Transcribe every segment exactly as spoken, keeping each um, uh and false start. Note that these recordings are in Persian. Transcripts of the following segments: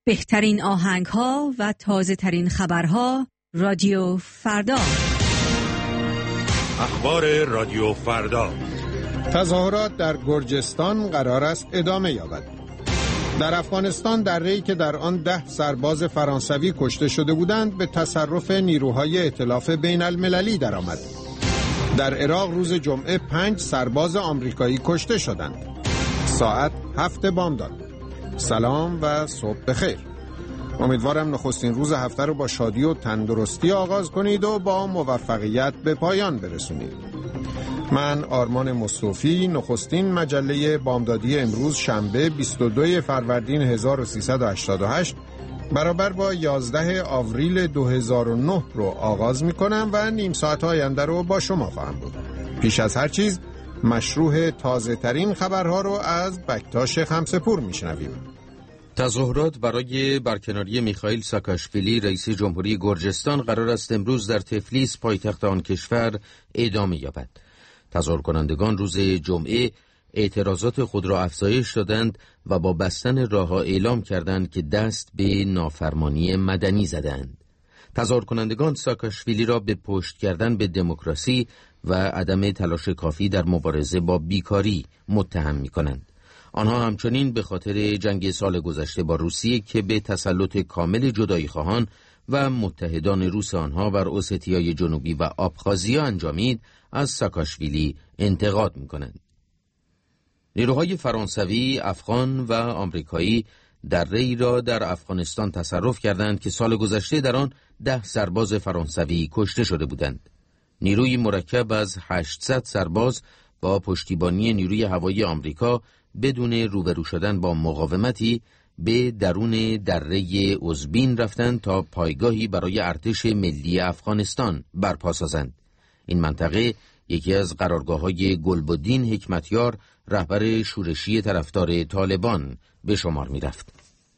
بهترین آهنگ‌ها و تازه‌ترین خبرها رادیو فردا. اخبار رادیو فردا. تظاهرات در گرجستان قرار است ادامه یابد. در افغانستان دره‌ای که در آن ده سرباز فرانسوی کشته شده بودند به تصرف نیروهای ائتلاف بین المللی درآمد. در عراق روز جمعه پنج سرباز آمریکایی کشته شدند. ساعت هفت بامداد. سلام و صبح بخیر. امیدوارم نخستین روز هفته رو با شادی و تندرستی آغاز کنید و با موفقیت به پایان برسونید. من آرمان مصطفی، نخستین مجله بامدادی امروز شنبه بیست و دوم فروردین هزار و سیصد و هشتاد و هشت برابر با یازدهم آوریل دو هزار و نه رو آغاز می کنم و نیم ساعت آینده رو با شما خواهم بود. پیش از هر چیز مشروع تازه ترین خبرها رو از بکتاش خمسپور می شنویم. تظاهرات برای برکناری میخائیل ساکاشویلی رئیس جمهوری گرجستان قرار است امروز در تفلیس پایتخت آن کشور ادامه یابد. تظاهر کنندگان روز جمعه اعتراضات خود را افزایش دادند و با بستن راهها اعلام کردند که دست به نافرمانی مدنی زدند. تظاهر کنندگان ساکاشویلی را به پشت کردن به دموکراسی و عدم تلاش کافی در مبارزه با بیکاری متهم می‌کنند. آنها همچنین به خاطر جنگ سال گذشته با روسیه که به تسلط کامل جدایی خواهان و متحدان روس آنها بر اوستیای جنوبی و آبخازیا انجامید از ساکاشویلی انتقاد می‌کنند. نیروهای فرانسوی، افغان و آمریکایی دره‌ای را در افغانستان تصرف کردند که سال گذشته در آن ده سرباز فرانسوی کشته شده بودند. نیروی مرکب از هشتصد سرباز با پشتیبانی نیروی هوایی آمریکا بدون روبرو شدن با مقاومتی به درون دره ازبین رفتند تا پایگاهی برای ارتش ملی افغانستان برپا سازند. این منطقه یکی از قرارگاه‌های گلبدین حکمتیار، رهبر شورشی طرفدار طالبان به شمار می‌رفت.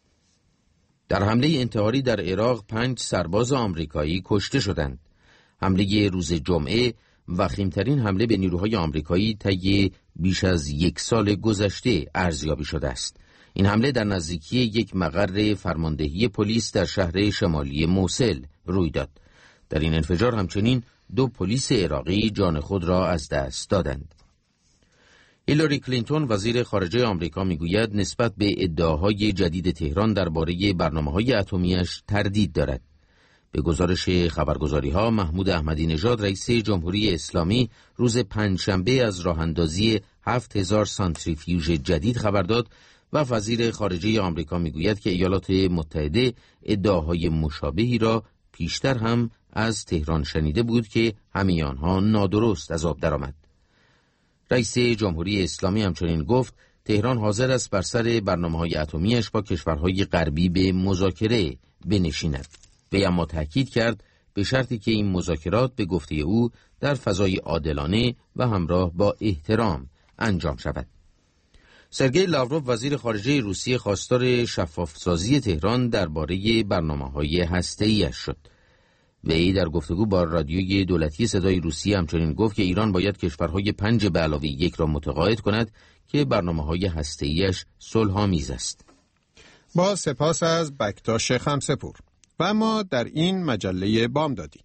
در حمله انتحاری در عراق پنج سرباز آمریکایی کشته شدند. حمله روز جمعه وخیمترین حمله به نیروهای آمریکایی طی بیش از یک سال گذشته ارزیابی شده است. این حمله در نزدیکی یک مقر فرماندهی پلیس در شهر شمالی موصل روی داد. در این انفجار همچنین دو پلیس عراقی جان خود را از دست دادند. هیلاری کلینتون وزیر خارجه آمریکا میگوید نسبت به ادعاهای جدید تهران درباره برنامه‌های اتمی‌اش تردید دارد. به گزارش خبرگزاری‌ها محمود احمدی نژاد رئیس جمهوری اسلامی روز پنجشنبه از راه‌اندازی هفت هزار سانتریفیوژ جدید خبر داد و وزیر خارجه آمریکا میگوید که ایالات متحده ادعاهای مشابهی را پیشتر هم از تهران شنیده بود که همه آنها نادرست از آب درآمد. رئیس جمهوری اسلامی همچنین گفت تهران حاضر است بر سر برنامه‌های اتمی‌اش با کشورهای غربی به مذاکره بنشیند. وی اما تاکید کرد به شرطی که این مذاکرات به گفته او در فضای عادلانه و همراه با احترام انجام شود. سرگئی لاوروف وزیر خارجه روسیه خواستار شفافسازی تهران درباره برنامه‌های هسته‌ای‌اش شد. وی در گفتگو با رادیوی دولتی صدای روسیه همچنین گفت که ایران باید کشورهای پنج به علاوه یک را متقاعد کند که برنامه‌های هسته‌ای‌اش صلح‌آمیز است. با سپاس از بکتاش خمسپور. و اما در این مجله بامدادی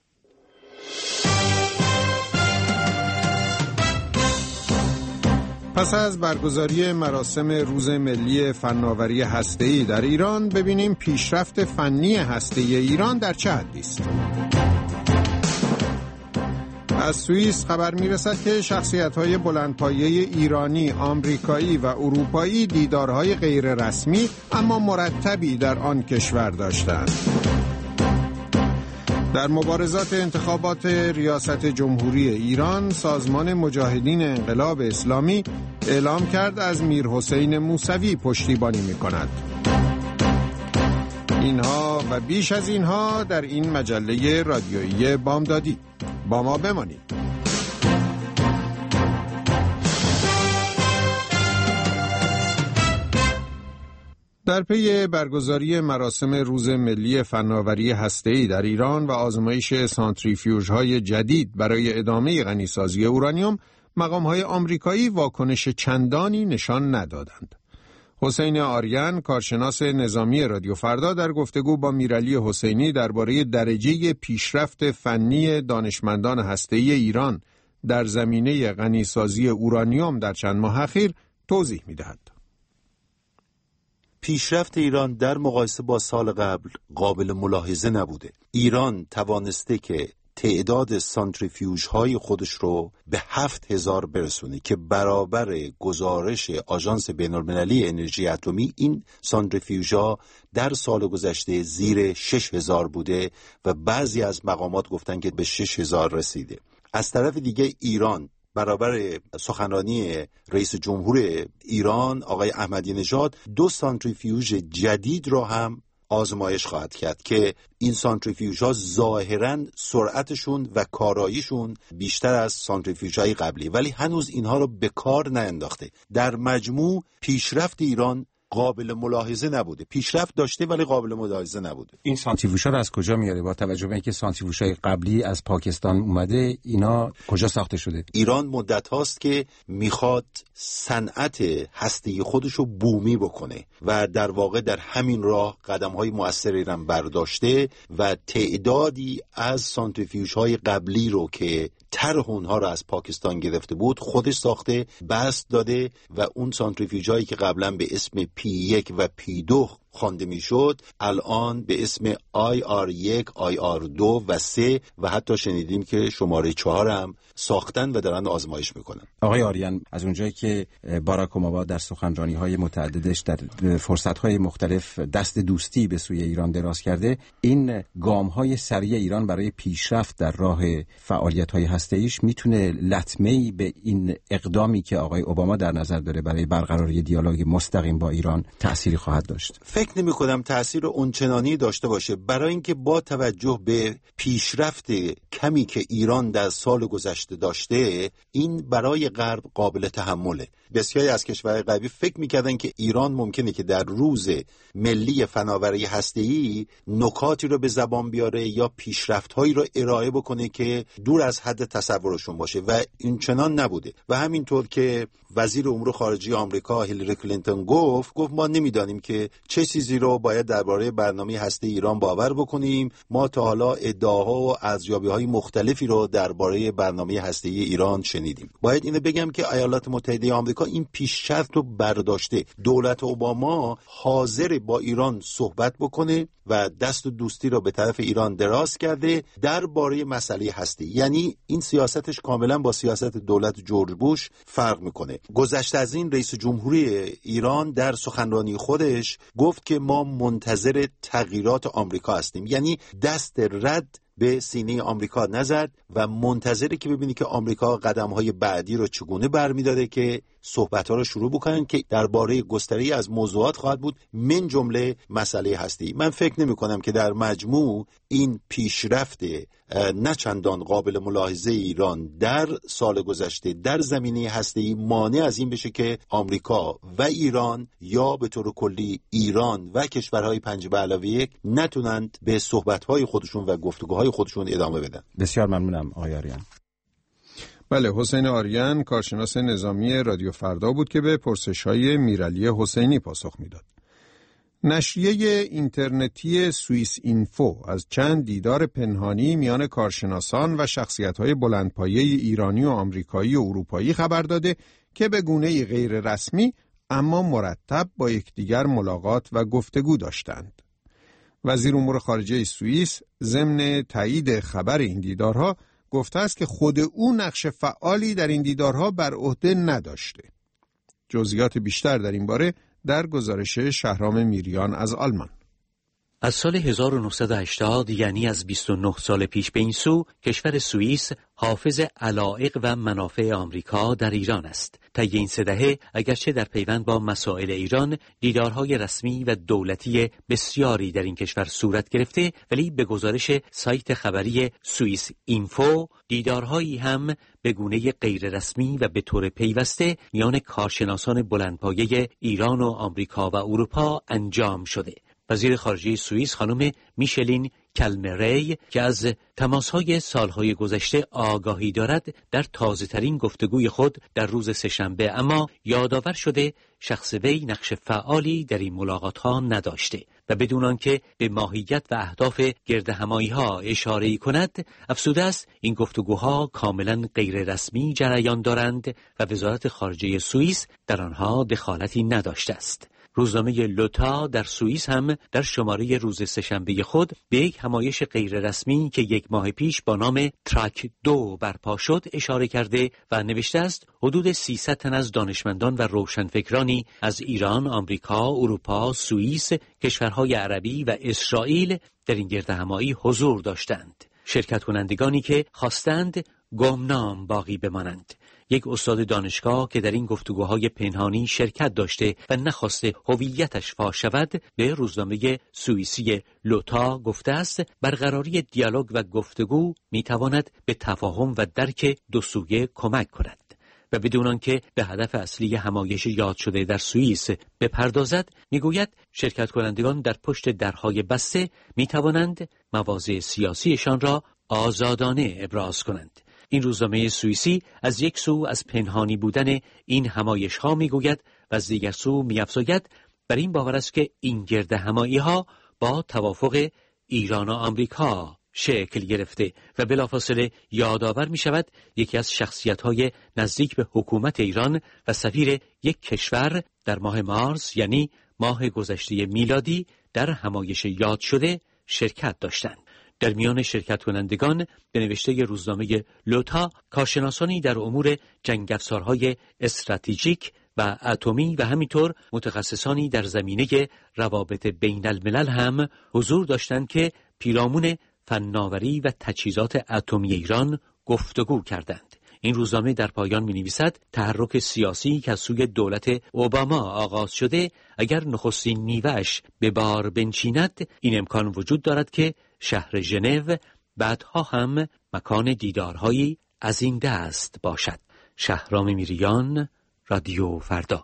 پس از برگزاری مراسم روز ملی فناوری هسته‌ای در ایران ببینیم پیشرفت فنی هسته‌ای ایران در چه حدی است. از سوئیس خبر می‌رسد که شخصیت‌های بلندپایه ایرانی، آمریکایی و اروپایی دیدارهای غیر رسمی اما مرتبی در آن کشور داشتند. در مبارزات انتخابات ریاست جمهوری ایران، سازمان مجاهدین انقلاب اسلامی اعلام کرد از میرحسین موسوی پشتیبانی می‌کند. اینها و بیش از اینها در این مجله رادیویی بامدادی. با ما بمانید. در پی برگزاری مراسم روز ملی فناوری هسته‌ای در ایران و آزمایش سانتریفیوژهای جدید برای ادامه غنیسازی اورانیوم، مقام‌های آمریکایی واکنش چندانی نشان ندادند. حسین آریان، کارشناس نظامی رادیو فردا، در گفتگو با میرعلی حسینی درباره درجه پیشرفت فنی دانشمندان هسته‌ای ایران در زمینه غنیسازی اورانیوم در چند ماه اخیر توضیح می‌دهد. پیشرفت ایران در مقایسه با سال قبل قابل ملاحظه نبوده. ایران توانسته که تعداد سانتریفیوژ های خودش رو به هفت هزار برسونه که برابر گزارش آژانس بین‌المللی انرژی اتمی. این سانتریفیوژ ها در سال گذشته زیر شش هزار بوده و بعضی از مقامات گفتن که به شش هزار رسیده. از طرف دیگه ایران برابر سخنرانی رئیس جمهور ایران آقای احمدی نژاد دو سانتریفیوژ جدید را هم آزمایش خواهد کرد که این سانتریفیوژ ها ظاهراً سرعتشون و کاراییشون بیشتر از سانتریفیوژ های قبلی، ولی هنوز اینها رو به کار نانداخته. در مجموع پیشرفت ایران قابل ملاحظه نبوده. پیشرفت داشته ولی قابل ملاحظه نبوده. این سانتریفیوژها رو از کجا میاره با توجه به اینکه سانتریفیوژهای قبلی از پاکستان اومده؟ اینا کجا ساخته شده؟ ایران مدت هاست که میخواد صنعت هسته‌ای خودش رو بومی بکنه و در واقع در همین راه قدم‌های مؤثری را برداشته و تعدادی از سانتریفیوژهای قبلی رو که طرح اونها رو از پاکستان گرفته بود خودش ساخته، بست داده و اون سانتریفیوژهایی که قبلا به اسم پی یک و پی دو خوانده میشد الان به اسم آی آر یک، آی آر دو و سه و حتی شنیدیم که شماره چهار هم ساختن و دارن آزمایش میکنن. آقای آریان، از اونجایی که باراک اوباما در سخنرانی‌های متعددش در فرصت‌های مختلف دست دوستی به سوی ایران دراز کرده، این گام‌های سریع ایران برای پیشرفت در راه فعالیت‌های هسته‌ایش میتونه لطمه‌ای به این اقدامی که آقای اوباما در نظر داره برای برقراری دیالوگ مستقیم با ایران تأثیری خواهد داشت؟ فکر نمی کنم تأثیر اونچنانی داشته باشه، برای اینکه با توجه به پیشرفت کمی که ایران در سال گذشته داشته این برای غرب قابل تحمله. بسیاری از کشورهای غربی فکر می‌کردن که ایران ممکنه که در روز ملی فناوری هسته‌ای نکاتی رو به زبان بیاره یا پیشرفت‌هایی رو ارائه بکنه که دور از حد تصورشون باشه و این چنان نبوده. و همینطور که وزیر امور خارجه آمریکا هیلاری کلینتون گفت گفت ما نمی‌دانیم که چه چیزی رو باید درباره برنامه هسته ایران باور بکنیم. ما تا حالا ادعاها و ارزیابی‌های مختلفی رو درباره برنامه هسته ایران شنیدیم. باید اینو بگم که ایالات متحده آمریکا این پیشرفت رو برداشته. دولت اوباما حاضر با ایران صحبت بکنه و دست دوستی رو به طرف ایران دراز کرده درباره مسئله هسته. یعنی این سیاستش کاملا با سیاست دولت جورج بوش فرق میکنه. گذشته از این رئیس جمهوری ایران در سخنرانی خودش گفت که ما منتظر تغییرات آمریکا هستیم، یعنی دست رد به سینه آمریکا نزد و منتظره که ببینی که آمریکا قدم‌های بعدی رو چگونه برمی‌داره که صحبت‌ها رو شروع بکنن که درباره گستری از موضوعات خواهد بود، من جمله مسئله هستی. من فکر نمی‌کنم که در مجموع این پیشرفت نه چندان قابل ملاحظه ایران در سال گذشته در زمینه هسته‌ای مانع از این بشه که آمریکا و ایران یا به طور کلی ایران و کشورهای پنج به علاوه یک نتونند به صحبت‌های خودشون و گفتگوهای خودشون ادامه بدن. بسیار ممنونم آقای آریان. بله، حسین آریان کارشناس نظامی رادیو فردا بود که به پرسش‌های میرعلی حسینی پاسخ میداد. نشریه اینترنتی سوئیس اینفو از چند دیدار پنهانی میان کارشناسان و شخصیت‌های بلندپایه ایرانی و آمریکایی و اروپایی خبر داده که به گونه‌ای غیر رسمی اما مرتب با یکدیگر ملاقات و گفتگو داشتند. وزیر امور خارجه سوئیس ضمن تایید خبر این دیدارها گفته است که خود او نقش فعالی در این دیدارها بر عهده نداشته. جزئیات بیشتر در این باره در گزارش شهرام میریان از آلمان. از سال هزار و نهصد و هشتاد، یعنی از بیست و نه سال پیش به این سو، کشور سوئیس حافظ علایق و منافع آمریکا در ایران است. طی این سه دهه اگرچه در پیوند با مسائل ایران دیدارهای رسمی و دولتی بسیاری در این کشور صورت گرفته، ولی به گزارش سایت خبری سوئیس اینفو دیدارهایی هم به گونه غیر رسمی و به طور پیوسته میان کارشناسان بلندپایه ایران و آمریکا و اروپا انجام شده. وزیر خارجه سوئیس خانم میشلین کلمری که از تماس‌های سالهای گذشته آگاهی دارد، در تازه‌ترین گفتگوی خود در روز سه‌شنبه اما یادآور شده شخص وی نقش فعالی در این ملاقات‌ها نداشته و بدون آنکه به ماهیت و اهداف گردهمایی‌ها اشاره‌ای کند، افزوده است این گفتگوها کاملاً غیر رسمی جریان دارند و وزارت خارجه سوئیس در آنها دخالتی نداشته است. روزنامه لوتا در سوئیس هم در شماره روز سه‌شنبه خود به یک همایش غیررسمی که یک ماه پیش با نام تراک دو برپا شد اشاره کرده و نوشته است حدود سیصد تن از دانشمندان و روشنفکرانی از ایران، آمریکا، اروپا، سوئیس، کشورهای عربی و اسرائیل در این گردهمایی حضور داشتند. شرکت کنندگانی که خواستند گمنام باقی بمانند. یک استاد دانشگاه که در این گفتگوهای پنهانی شرکت داشته و نخواسته هویتش فاش شود به روزنامه سوئیسی لوتا گفته است برقراری دیالوگ و گفتگو میتواند به تفاهم و درک دو سویه کمک کند و بدون آنکه به هدف اصلی همایش یاد شده در سوئیس بپردازد، میگوید شرکت کنندگان در پشت درهای بسته میتوانند مواضع سیاسیشان را آزادانه ابراز کنند. این روزنامه سوئیسی از یک سو از پنهانی بودن این همایش ها میگوید و از دیگر سو میافزاید بر این باور است که این گردهمایی ها با توافق ایران و آمریکا شکل گرفته و بلافاصله یادآور می شود یکی از شخصیت های نزدیک به حکومت ایران و سفیر یک کشور در ماه مارس یعنی ماه گذشته میلادی در همایش یاد شده شرکت داشتند. در میان شرکت کنندگان به نوشته روزنامه لوتا کارشناسانی در امور جنگ افزارهای استراتژیک و اتمی و همینطور متخصصانی در زمینه روابط بین الملل هم حضور داشتند که پیرامون فناوری و تجهیزات اتمی ایران گفتگو کردند. این روزنامه در پایان می نویسد تحرک سیاسی که از سوی دولت اوباما آغاز شده اگر نخستین نیوه‌اش به بار بنشیند، این امکان وجود دارد که شهر ژنو بعدها هم مکان دیدارهایی از این دست باشد. شهرام میریان، رادیو فردا.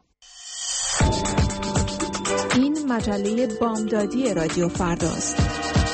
این مجله بامدادی رادیو فرداست.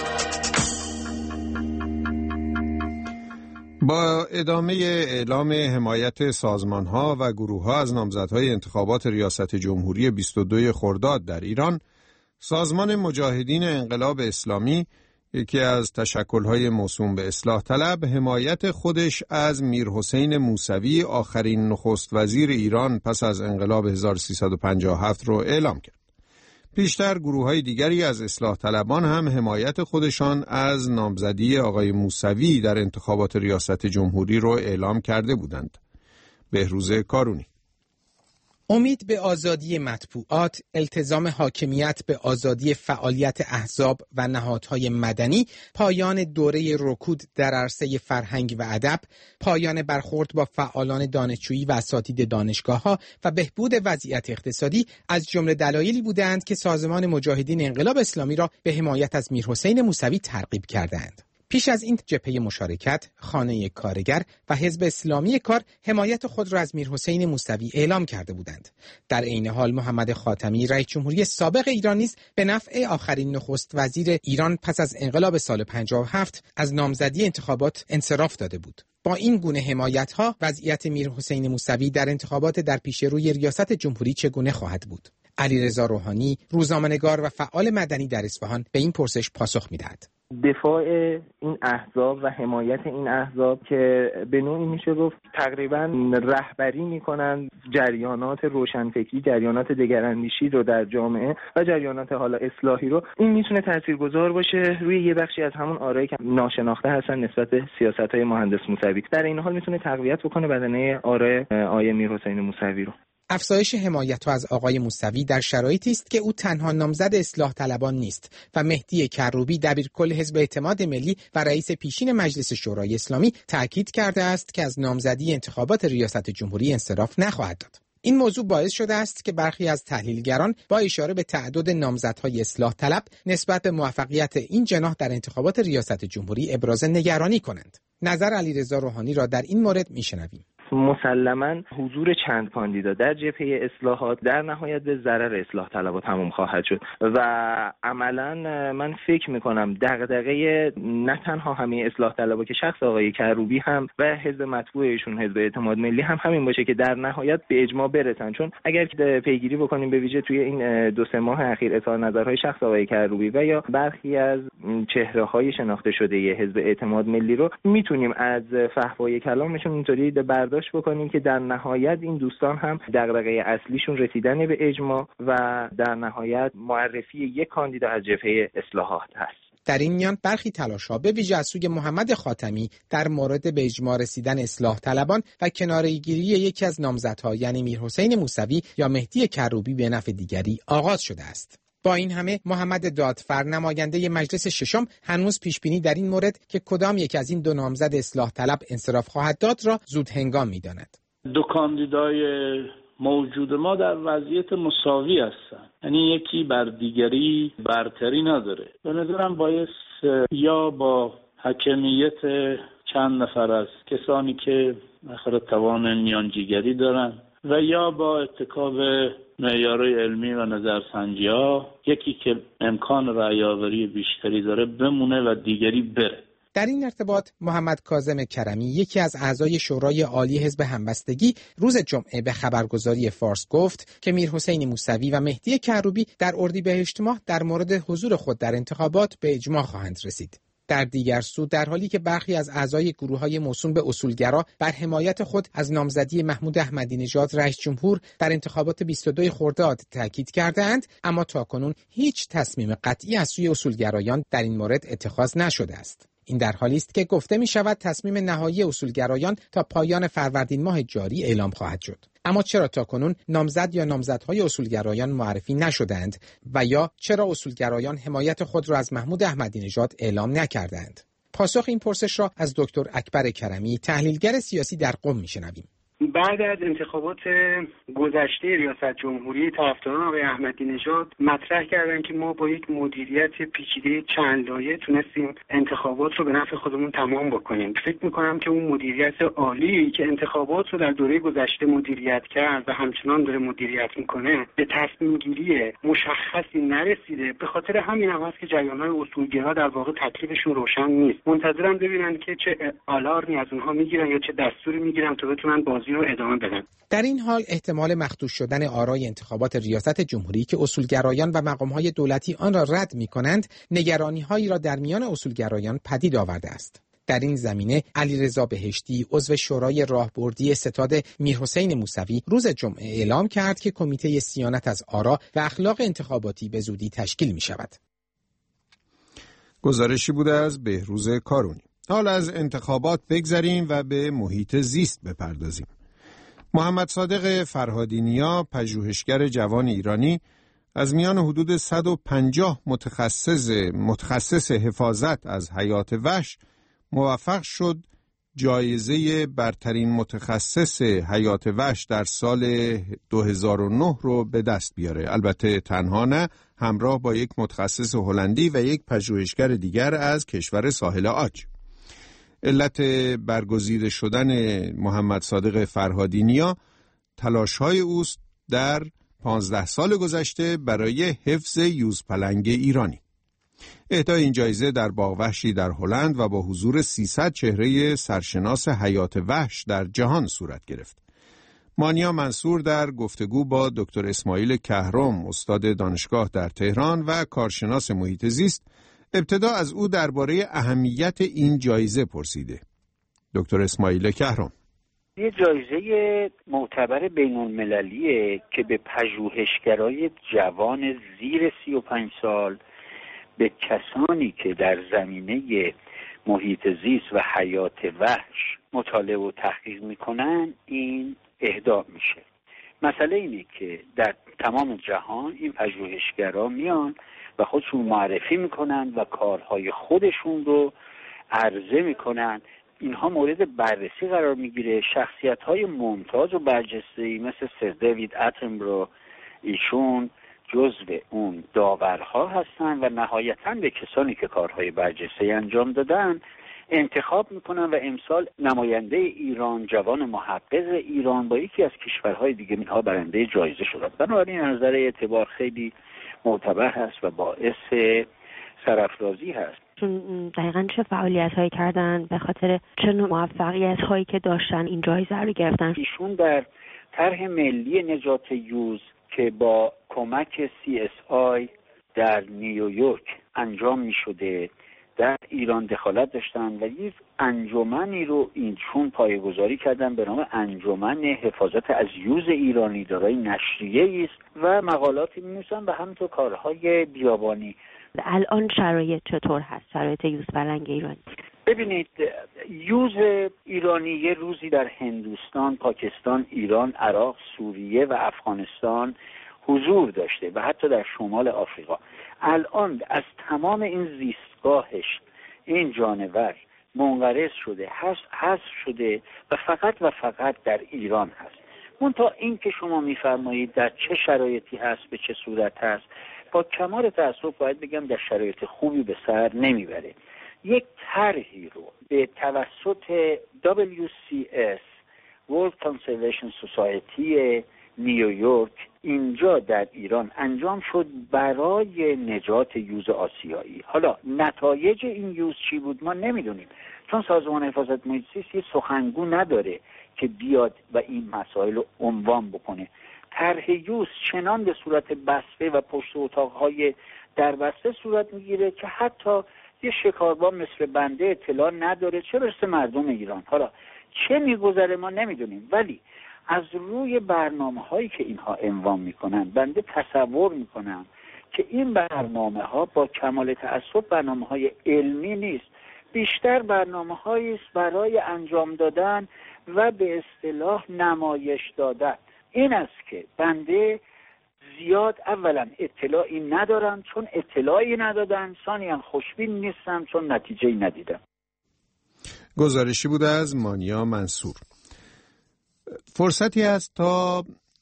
با ادامه اعلام حمایت سازمان‌ها و گروه‌ها از نامزدهای انتخابات ریاست جمهوری بیست و دوم خرداد در ایران، سازمان مجاهدین انقلاب اسلامی یکی از تشکل‌های موسوم به اصلاح طلب حمایت خودش از میرحسین موسوی آخرین نخست وزیر ایران پس از انقلاب هزار و سیصد و پنجاه و هفت رو اعلام کرد. پیشتر گروه‌های دیگری از اصلاح طلبان هم حمایت خودشان از نامزدی آقای موسوی در انتخابات ریاست جمهوری رو اعلام کرده بودند. بهروز کارونی. امید به آزادی مطبوعات، التزام حاکمیت به آزادی فعالیت احزاب و نهادهای مدنی، پایان دوره رکود در عرصه فرهنگ و ادب، پایان برخورد با فعالان دانشجویی و اساتید دانشگاه‌ها و بهبود وضعیت اقتصادی از جمله دلایلی بودند که سازمان مجاهدین انقلاب اسلامی را به حمایت از میرحسین موسوی ترغیب کردند. پیش از این جبهه مشارکت، خانه کارگر و حزب اسلامی کار حمایت خود را از میرحسین موسوی اعلام کرده بودند. در عین حال محمد خاتمی رئیس جمهوری سابق ایران نیز به نفع آخرین نخست وزیر ایران پس از انقلاب سال پنجاه و هفت از نامزدی انتخابات انصراف داده بود. با این گونه حمایت‌ها وضعیت میرحسین موسوی در انتخابات در پیش روی ریاست جمهوری چگونه خواهد بود؟ علیرضا روحانی، روزنامه‌نگار و فعال مدنی در اصفهان به این پرسش پاسخ می‌دهد. دفاع این احزاب و حمایت این احزاب که به نوعی میشه گفت تقریبا رهبری میکنن جریانات روشنفکری، جریانات دگراندیشی رو در جامعه و جریانات حالا اصلاحی رو، این میتونه تاثیرگذار باشه روی یه بخشی از همون آرایی که ناشناخته هستن نسبت به سیاست‌های مهندس موسوی. در این حال میتونه تقویت بکنه بدنه آرای آیه میرحسین موسوی رو. افزایش حمایت‌ها از آقای موسوی در شرایطی است که او تنها نامزد اصلاح طلبان نیست و مهدی کروبی دبیرکل حزب اعتماد ملی و رئیس پیشین مجلس شورای اسلامی تأکید کرده است که از نامزدی انتخابات ریاست جمهوری انصراف نخواهد داد. این موضوع باعث شده است که برخی از تحلیلگران با اشاره به تعدد نامزدهای اصلاح طلب نسبت به موفقیت این جناح در انتخابات ریاست جمهوری ابراز نگرانی کنند. نظر علیرضا روحانی را در این مورد میشنویم. مسلماً حضور چند کاندیدا در جبهه اصلاحات در نهایت به ضرر اصلاح طلبها تمام خواهد شد و عملاً من فکر میکنم دغدغه نه تنها همه اصلاح طلبها که شخص آقای کروبی هم و حزب مطبوع ایشون حزب اعتماد ملی هم همین باشه که در نهایت به اجماع برسن. چون اگر پیگیری بکنیم به ویژه توی این دو سه ماه اخیر اظهار نظرهای شخص آقای کروبی و یا برخی از چهره‌های شناخته شده ی حزب اعتماد ملی رو میتونیم از فحوای کلامشون اینطوری برداشت بکنیم که در نهایت این دوستان هم دغدغه اصلیشون رسیدن به اجماع و در نهایت معرفی یک کاندیدا از جبهه اصلاحات هست. در این میان برخی تلاش‌ها به ویژه از سوی محمد خاتمی در مورد به اجماع رسیدن اصلاح طلبان و کناره‌گیری یکی از نامزدها یعنی میرحسین موسوی یا مهدی کروبی به نفع دیگری آغاز شده است. با این همه محمد دادفر نماینده مجلس ششم هنوز پیشبینی در این مورد که کدام یک از این دو نامزد اصلاح طلب انصراف خواهد داد را زود هنگام می‌داند. دو کاندیدای موجود ما در وضعیت مساوی هستن، یعنی یکی بر دیگری برتری نداره. به نظرم باید یا با حکمیت چند نفر از کسانی که آخر توان میانجیگری دارن و یا با اتکاب معیارهای علمی و نظرسنجی‌ها یکی که امکان رأی‌آوری بیشتری داره بمونه و دیگری بره. در این ارتباط محمد کاظم کرمی یکی از اعضای شورای عالی حزب همبستگی روز جمعه به خبرگزاری فارس گفت که میرحسین موسوی و مهدی کروبی در اردیبهشت ماه در مورد حضور خود در انتخابات به اجماع خواهند رسید. در دیگر سو در حالی که برخی از اعضای گروه‌های موسوم به اصولگرا بر حمایت خود از نامزدی محمود احمدی نژاد رئیس جمهور در انتخابات بیست و دو خرداد تاکید کردند، اما تاکنون هیچ تصمیم قطعی از سوی اصولگرایان در این مورد اتخاذ نشده است. این در حالی است که گفته می شود تصمیم نهایی اصولگرایان تا پایان فروردین ماه جاری اعلام خواهد شد. اما چرا تاکنون نامزد یا نامزدهای اصولگرایان معرفی نشدند و یا چرا اصولگرایان حمایت خود را از محمود احمدی نژاد اعلام نکردند؟ پاسخ این پرسش را از دکتر اکبر کرمی، تحلیلگر سیاسی در قم میشنویم. بعد از انتخابات گذشته ریاست جمهوری طرفداران آقای احمدی نژاد مطرح کردن که ما با یک مدیریت پیچیده چند لایه تونستیم انتخابات رو به نفع خودمون تمام بکنیم. فکر میکنم که اون مدیریت عالی که انتخابات رو در دوره گذشته مدیریت کرد و همچنان داره مدیریت میکنه به تصمیم گیری مشخصی نرسیده. به خاطر همین هم هست که جریان‌های اصولگرا در واقع تکلیفشون روشن نیست. منتظرم ببینن که چه آلارمی از اونها میگیرن یا چه دستوری میگیرن تا بتونن بازی رو ادامه بدن. در این حال احتمال مخدوش شدن آرای انتخابات ریاست جمهوری که اصولگرایان و مقام‌های دولتی آن را رد می‌کنند، نگرانی‌هایی را در میان اصولگرایان پدید آورده است. در این زمینه علیرضا بهشتی عضو شورای راهبردی ستاد میرحسین موسوی روز جمعه اعلام کرد که کمیته صیانت از آرا و اخلاق انتخاباتی به زودی تشکیل می‌شود. گزارشی بوده از بهروز کارونی. حال از انتخابات بگذریم و به محیط زیست بپردازیم. محمد صادق فرهادینیا، پژوهشگر جوان ایرانی، از میان حدود صد و پنجاه متخصص متخصص حفاظت از حیات وحش موفق شد جایزه برترین متخصص حیات وحش در سال دو هزار و نه رو به دست بیاره. البته تنها نه، همراه با یک متخصص هلندی و یک پژوهشگر دیگر از کشور ساحل عاج. علت برگزیده شدن محمد صادق فرهادینیا تلاش‌های اوست در پانزده سال گذشته برای حفظ یوزپلنگ ایرانی. اهدای این جایزه در باغ وحشی در هلند و با حضور سیصد چهره سرشناس حیات وحش در جهان صورت گرفت. مانیا منصور در گفتگو با دکتر اسماعیل کهرم، استاد دانشگاه در تهران و کارشناس محیط زیست، ابتدا از او درباره اهمیت این جایزه پرسیده. دکتر اسماعیل کهرم: یه جایزه معتبر بین‌المللیه که به پژوهشگرای جوان زیر سی و پنج سال، به کسانی که در زمینه محیط زیست و حیات وحش مطالعه و تحقیق میکنن این اهدا میشه. مسئله اینه که در تمام جهان این پژوهشگرا میان و خودشون معرفی میکنن و کارهای خودشون رو عرضه میکنن. اینها مورد بررسی قرار میگیره. شخصیت‌های ممتاز و برجسته‌ای مثل سر دیوید اتنبرو، ایشون جزو اون داورها هستن و نهایتاً به کسانی که کارهای برجسته‌ای انجام دادن انتخاب میکنن و امسال نماینده ایران، جوان محقق ایران با یکی از کشورهای دیگه اینها برنده جایزه شدن. بنابراین از نظر اعتبار خیلی معتبر هست و باعث سرافرازی هست. چون دقیقاً چه فعالیت هایی کردن، به خاطر چه موفقیت هایی که داشتن این جایزه رو گرفتن؟ ایشون در طرح ملی نجات یوز که با کمک سی اس آی در نیویورک انجام می شده در ایران دخالت داشتن و یک انجمنی رو اینچون پایه‌گذاری کردن به نام انجمن حفاظت از یوز ایرانی، دارای نشریه‌ای است و مقالاتی می‌نویسن و همینطور کارهای بیابانی. الان شرایط چطور هست؟ شرایط یوز فرنگ ایرانی؟ ببینید، یوز ایرانی یه روزی در هندوستان، پاکستان، ایران، عراق، سوریه و افغانستان حضور داشته و حتی در شمال آفریقا. الان از تمام این زیستگاهش این جانور منقرض شده، حذف شده و فقط و فقط در ایران هست. منتها این که شما میفرمایید در چه شرایطی هست، به چه صورت هست، با کمال تأسف باید بگم در شرایط خوبی به سر نمیبره. یک طرحی رو به توسط دبلیو سی اس World Conservation Society نیویورک اینجا در ایران انجام شد برای نجات یوز آسیایی. حالا نتایج این یوز چی بود ما نمیدونیم، چون سازمان حفاظت محیط زیست یه سخنگو نداره که بیاد و این مسائل رو عنوان بکنه. طرح یوز چنان به صورت بسته و پشت اتاقهای در بسته صورت میگیره که حتی یه شکاربان مثل بنده اطلاع نداره، چه برسه مردم ایران. حالا چه میگذره ما نمیدونیم، ولی از روی برنامه هایی که اینها عنوان میکنن بنده تصور میکنم که این برنامه ها با کمال تأسف برنامه های علمی نیست، بیشتر برنامه هایی است برای انجام دادن و به اصطلاح نمایش دادن. این است که بنده زیاد اولا اطلاعی ندارم چون اطلاعی ندادن، ثانیاً خوشبین نیستم چون نتیجه‌ای ندیدم. گزارشی بود از مانیا منصور. فرصتی است تا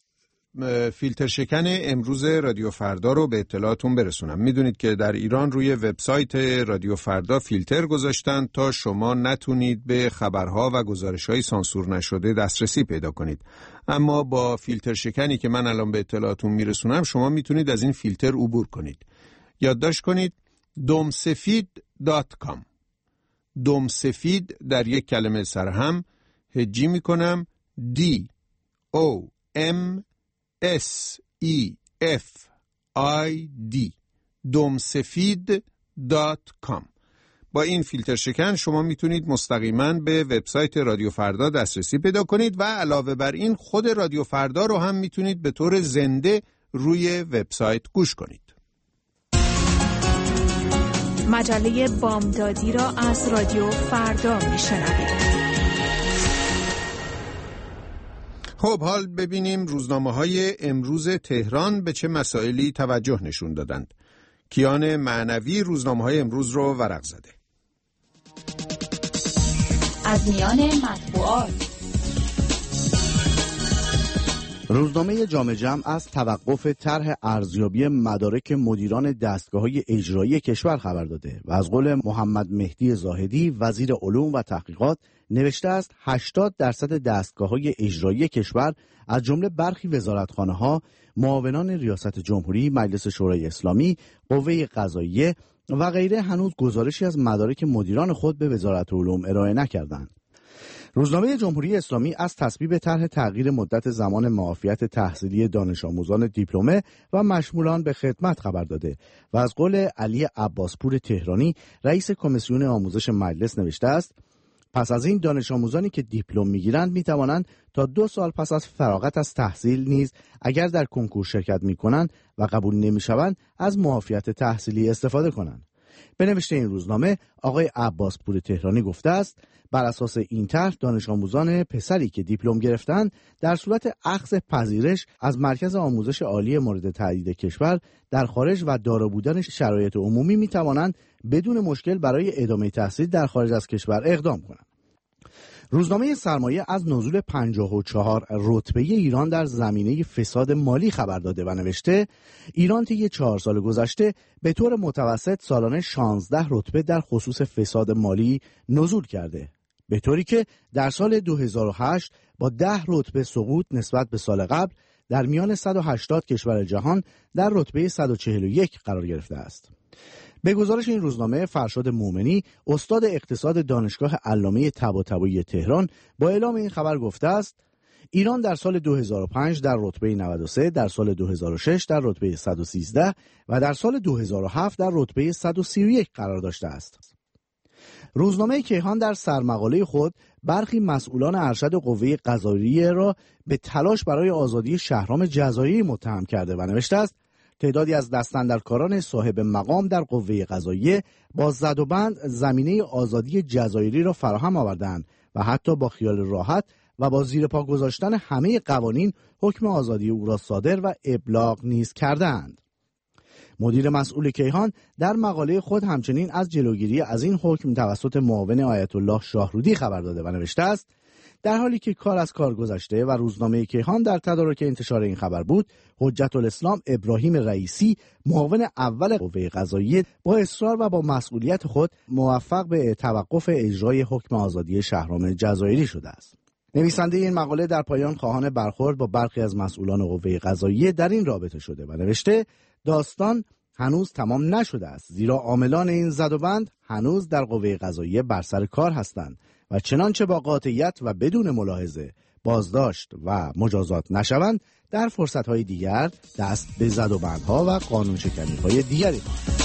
فیلتر شکن امروز رادیو فردا رو به اطلاعتون برسونم. میدونید که در ایران روی وبسایت رادیو فردا فیلتر گذاشتن تا شما نتونید به خبرها و گزارش‌های سانسور نشده دسترسی پیدا کنید. اما با فیلتر شکنی که من الان به اطلاعتون میرسونم شما میتونید از این فیلتر عبور کنید. یادداشت کنید دومسفید دات کام. دومسفید در یک کلمه سرهم، هجی میکنم D O M S E F I D دومسفید دات کام. با این فیلتر شکن شما میتونید مستقیما به وبسایت رادیو فردا دسترسی پیدا کنید و علاوه بر این خود رادیو فردا رو هم میتونید به طور زنده روی وبسایت گوش کنید. مجله بامدادی را از رادیو فردا میشنوید. خب حال ببینیم روزنامه‌های امروز تهران به چه مسائلی توجه نشون دادند. کیان معنوی روزنامه‌های امروز رو ورق زده. از میان مطبوعات روزنامه جامع جمع از توقف طرح ارزیابی مدارک مدیران دستگاه‌های اجرایی کشور خبر داده و از قول محمد مهدی زاهدی وزیر علوم و تحقیقات نوشته است هشتاد درصد دستگاه‌های اجرایی کشور از جمله برخی وزارتخانه‌ها، معاونان ریاست جمهوری، مجلس شورای اسلامی، قوه قضاییه و غیره هنوز گزارشی از مدارک مدیران خود به وزارت علوم ارائه نکردند. روزنامه جمهوری اسلامی از تصویب طرح تغییر مدت زمان معافیت تحصیلی دانش آموزان دیپلمه و مشمولان به خدمت خبر داده و از قول علی عباسپور تهرانی رئیس کمیسیون آموزش مجلس نوشته است پس از این دانش آموزانی که دیپلم میگیرند میتوانند تا دو سال پس از فراغت از تحصیل نیز اگر در کنکور شرکت میکنند و قبول نمیشوند از معافیت تحصیلی استفاده کنند. به نوشته این روزنامه آقای عباسپور تهرانی گفته است بر اساس این طرح دانش آموزان پسری که دیپلم گرفتند در صورت اخذ پذیرش از مرکز آموزش عالی مورد تایید کشور در خارج و دارا بودن شرایط عمومی می توانند بدون مشکل برای ادامه تحصیل در خارج از کشور اقدام کنند. روزنامه سرمایه از نزول پنجاه و چهار رتبه ایران در زمینه فساد مالی خبر داده و نوشته ایران طی چهار سال گذشته به طور متوسط سالانه شانزده رتبه در خصوص فساد مالی نزول کرده، به طوری که در سال دو هزار و هشت با ده رتبه سقوط نسبت به سال قبل در میان صد و هشتاد کشور جهان در رتبه صد و چهل و یک قرار گرفته است. به گزارش این روزنامه، فرشاد مومنی، استاد اقتصاد دانشگاه علامه طباطبایی تهران، با اعلام این خبر گفته است ایران در سال دو هزار و پنج در رتبه نود و سه، در سال دو هزار و شش در رتبه صد و سیزده و در سال دو هزار و هفت در رتبه صد و سی و یک قرار داشته است. روزنامه کیهان در سرمقاله خود برخی مسئولان ارشد قوه قضاییه را به تلاش برای آزادی شهرام جزایری متهم کرده و نوشته است تعدادی از دستاندرکاران صاحب مقام در قوه قضاییه با زد و بند زمینه آزادی جزایری را فراهم آوردند و حتی با خیال راحت و با زیر پا گذاشتن همه قوانین حکم آزادی او را صادر و ابلاغ نیز کردند. مدیر مسئول کیهان در مقاله خود همچنین از جلوگیری از این حکم توسط معاون آیت الله شاهرودی خبر داده و نوشته است در حالی که کار از کار گذشته و روزنامه کیهان در تدارک انتشار این خبر بود، حجت الاسلام ابراهیم رئیسی، معاون اول قوه قضاییه، با اصرار و با مسئولیت خود موفق به توقف اجرای حکم آزادی شهرام جزایری شده است. نویسنده این مقاله در پایان خواهان برخورد با برخی از مسئولان قوه قضاییه در این رابطه شده و نوشته داستان هنوز تمام نشده است، زیرا عاملان این زدوبند هنوز در قوه قضاییه بر سر کار هستند و چنانچه با قاطعیت و بدون ملاحظه بازداشت و مجازات نشوند در فرصت‌های دیگر دست به زدوبندها و قانون شکنی‌های دیگری خواهند.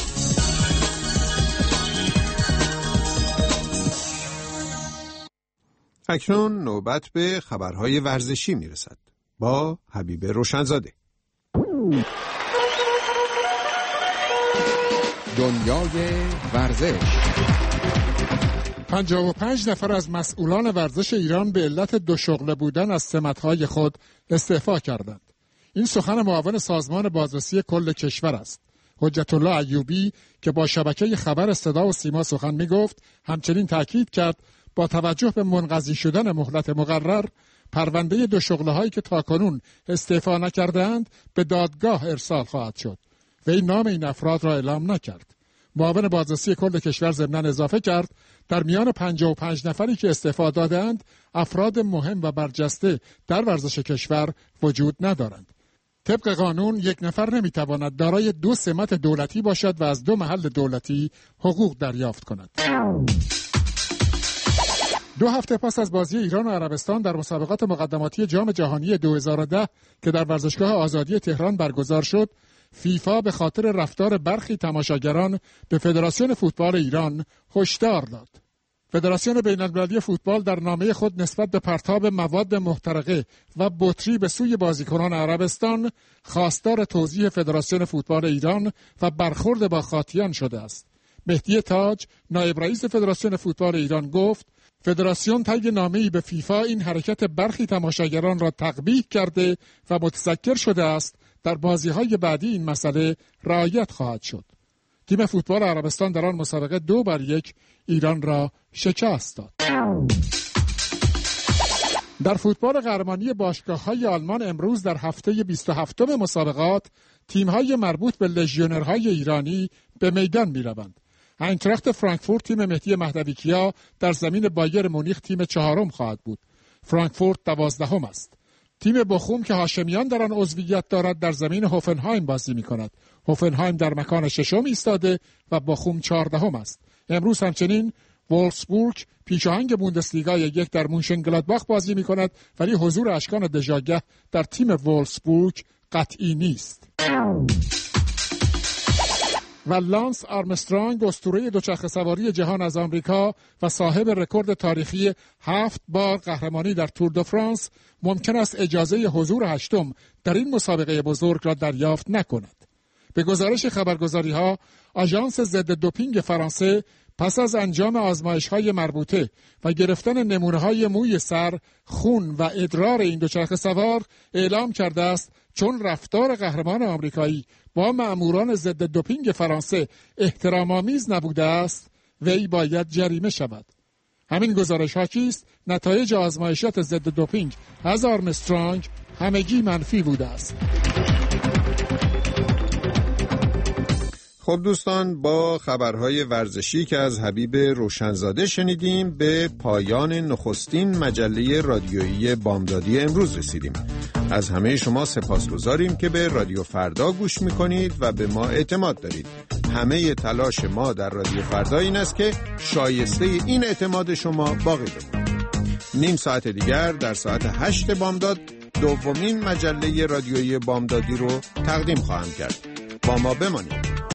اکنون نوبت به خبرهای ورزشی میرسد با حبیب روشنزاده. دنیای ورزش. پنجاه و پنج نفر از مسئولان ورزش ایران به علت دو شغله بودن از سمت‌های خود استعفا کردند. این سخن معاون سازمان بازرسی کل کشور است. حجت الله ایوبی که با شبکه خبر صدا و سیما سخن می‌گفت، همچنین تاکید کرد با توجه به منقضی شدن مهلت مقرر، پرونده دو شغله‌هایی که تاکنون استعفا نکردند به دادگاه ارسال خواهد شد. وی نام این افراد را اعلام نکرد. معاون بازرسی کل کشور ضمناً اضافه کرد در میان پنجاه و پنج نفری که استعفا دادند افراد مهم و برجسته در ورزش کشور وجود ندارند. طبق قانون یک نفر نمیتواند دارای دو سمت دولتی باشد و از دو محل دولتی حقوق دریافت کند. دو هفته پس از بازی ایران و عربستان در مسابقات مقدماتی جام جهانی دو هزار و ده که در ورزشگاه آزادی تهران برگزار شد، فیفا به خاطر رفتار برخی تماشاگران به فدراسیون فوتبال ایران هشدار داد. فدراسیون بین‌المللی فوتبال در نامه خود نسبت به پرتاب مواد محترقه و بطری به سوی بازیکنان عربستان خواستار توضیح فدراسیون فوتبال ایران و برخورد با خاطیان شده است. مهدی تاج، نایب رئیس فدراسیون فوتبال ایران گفت فدراسیون طی نامه‌ای به فیفا این حرکت برخی تماشاگران را تقبیح کرده و متذکر شده است در بازی‌های بعدی این مسئله رعایت خواهد شد. تیم فوتبال عربستان در آن مسابقه دو بر یک ایران را شکست داد. در فوتبال قهرمانی باشگاه‌های آلمان امروز در هفته بیست و هفتم مسابقات تیم‌های مربوط به لژیونرهای ایرانی به میدان می‌روند. اینتراخت فرانکفورت تیم مهدی مهدویکیا در زمین بایر مونیخ تیم چهارم خواهد بود. فرانکفورت دوازدهم است. تیم بخوم که هاشمیان در آن عضویت دارد در زمین هوفنهایم بازی می‌کند. هوفنهایم در مکان ششم ایستاده و بخوم چهاردهم است. امروز همچنین وولفسبورگ پیشاهنگ بوندسلیگا یک در مونشنگلادباخ بازی می‌کند، ولی حضور اشکان دژاگه در تیم وولفسبورگ قطعی نیست. و لانس آرمسترانگ اسطوره دوچرخه سواری جهان از آمریکا و صاحب رکورد تاریخی هفت بار قهرمانی در تور دو فرانس ممکن است اجازه حضور هشتم در این مسابقه بزرگ را دریافت نکند. به گزارش خبرگزاری‌ها، آژانس ضد دوپینگ فرانسه پس از انجام آزمایش‌های مربوطه و گرفتن نمونه‌های موی سر، خون و ادرار این دوچرخه سوار اعلام کرده است چون رفتار قهرمان آمریکایی با مأموران ضد دوپینگ فرانسه احترام‌آمیز نبوده است، وی باید جریمه شود. همین گزارش ها چیست؟ نتایج آزمایشات ضد دوپینگ از آرمسترانگ همگی منفی بوده است. خب دوستان، با خبرهای ورزشی که از حبیب روشنزاده شنیدیم به پایان نخستین مجله رادیویی بامدادی امروز رسیدیم. از همه شما سپاسگزاریم که به رادیو فردا گوش میکنید و به ما اعتماد دارید. همه تلاش ما در رادیو فردا این است که شایسته این اعتماد شما باقی بماند. نیم ساعت دیگر در ساعت هشت بامداد دومین مجله رادیویی بامدادی رو تقدیم خواهم کرد. با ما بمانید.